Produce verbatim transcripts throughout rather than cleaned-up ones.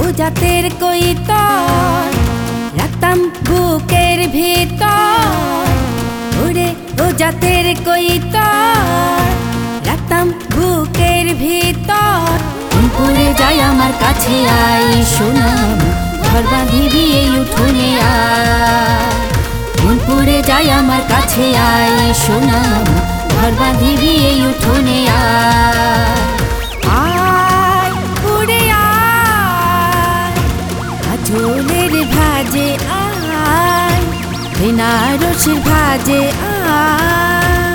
ও জাতের কৈতর রাখতাম বুকের ভিতর। ওরে ও জাতের কৈতর রাখতাম বুকের ভিতর। মন পড়ে যায় আমার কাছে আই সোনাম, ঘর বাঁধিবি এই উঠোনে আয়। মন পড়ে যায় আমার কাছে আই সোনাম, ঘর বাঁধিবি এই উঠোনে আয়। আয় উড়ে আয় আঁচলের ভাজে আয়, বেনারসের ভাজে আয়।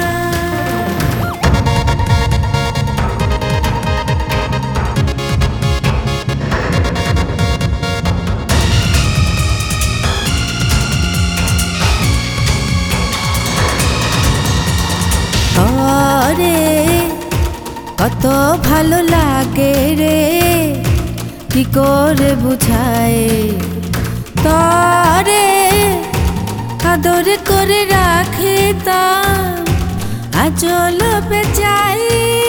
রে কত ভালো লাগে রে, কি করে বুঝায় তরে আদর করে রাখিতাম আঁচল পেঁচাই।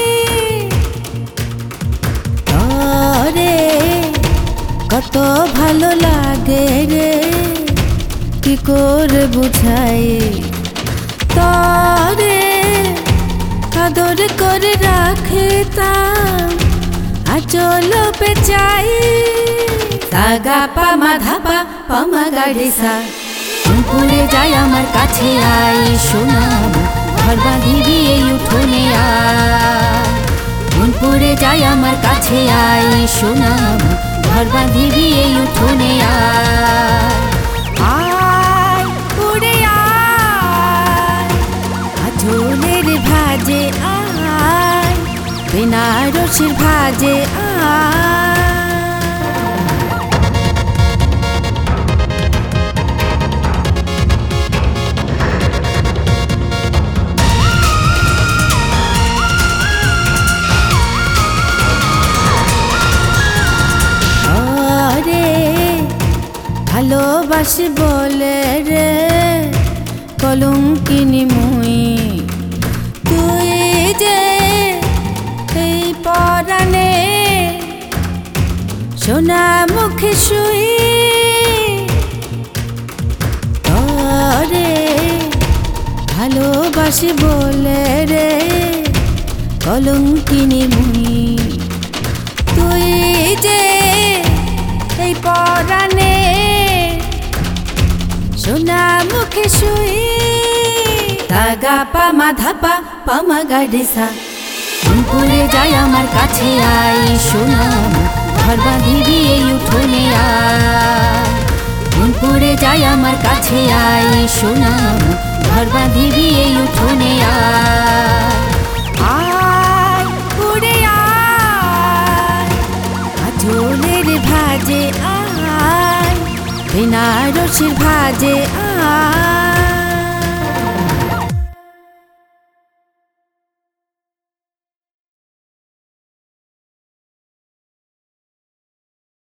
তরে কত ভালো লাগে রে, কি করে বুঝাই তরে আদর করে রাখিতাম আঁচল পেঁচাই। সাগা পামা ধাপা পামা গাড়িসা, মন পড়ে যায় আমার কাছে আই সোনাম, ঘর বাঁধিবি এই উঠোনে আয়। মন পড়ে যায় আমার কাছে আই সোনাম, ঘর বাঁধিবি এই উঠোনে আয়। আয় উড়ে আয় আঁচলের ভাজে আয়, বেনারসের ভাজে আয়। ভালোবাসি বলে রে কলঙ্কিনী মুই, তুই যে এই পরাণে সোনা মুখে শুই। তরে ভালোবাসি বলে রে কলঙ্কিনী মুই, তুই যে এই পরাণে সোনা মুখে শুই। সাগা পামা ধাপা পামা গাড়িসা, মন পড়ে যায় আমার কাছে আই সোনাম, ঘর বাঁধিবি এই উঠোনে আয়। মন পড়ে যায় আমার কাছে আই সোনাম, ঘর বাঁধিবি এই উঠোনে আয়। আয় উড়ে আয় আঁচলের ভাজে আয়, বেনারসের ভাজে আয়।